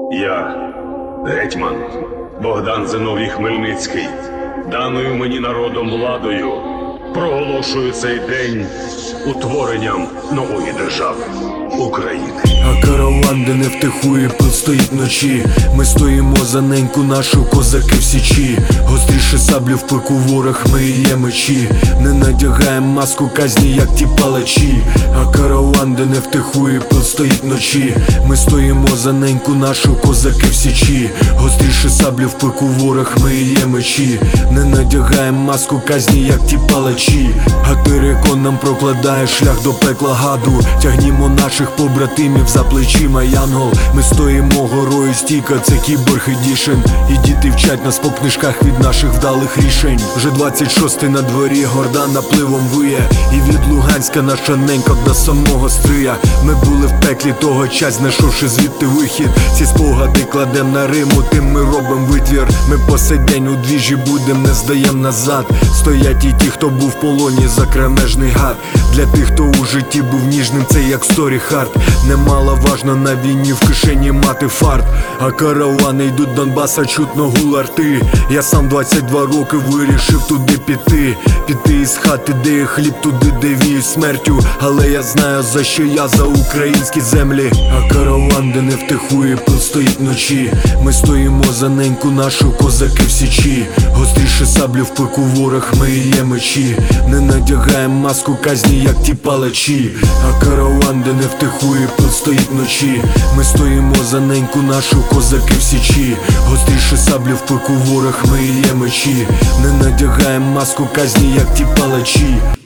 Я, гетьман Богдан Зиновій Хмельницький, даною мені народом владою, проголошую цей день утворенням нової держави України. А караван, де не втихує, пил стоїть вночі. Ми стоїмо за неньку нашу, козаки в січі. Гостріше саблю в пику ворог, ми є мечі. Не надягаєм маску казні, як ті палачі. А караван, де не втихує, пил стоїть вночі. Ми стоїмо за неньку нашу, козаки в січі. Гостріше саблю в пику ворог, ми є мечі. Не надягаєм маску казні, як ті палачі. А терикон нам прокладає шлях до пекла гаду. Тягнімо наших побратимів за плечима, янгол. Ми стоїмо горою стійка, це кіборг едішн. І діти вчать нас по книжках від наших вдалих рішень. Вже 26-й на дворі, горда напливом виє. І від Луганська наша ненька до самого Стрия. Ми були в пеклі того час, знайшовши звідти вихід. Ці спогади кладем на Риму, тим ми робим витвір. Ми по сей день у двіжі будем, не здаєм назад. Стоять і ті, хто був в полоні за кремежний гад. Для тих, хто у житті був ніжним, це як сторі хард. Немало важно на війні в кишені мати фарт. А каравани йдуть Донбаса, чутно гул арти. Я сам 22 роки вирішив туди піти. Піти із хати, де є хліб, туди, де віють смертю. Але я знаю, за що я, за українські землі. А караван, де не втихує, пил стоїть вночі. Ми стоїмо за неньку нашу, козаки в січі. Гостріше саблю в пику ворог, ми є мечі. Не надягаєм маску казні, як ті палачі. А караван, де не втихує, пил стоїть вночі. Ми стоїмо за неньку нашу, козаки в січі. Гостріше саблю в пику ворог, ми є мечі. Не надягаєм маску казні, як ті палачі.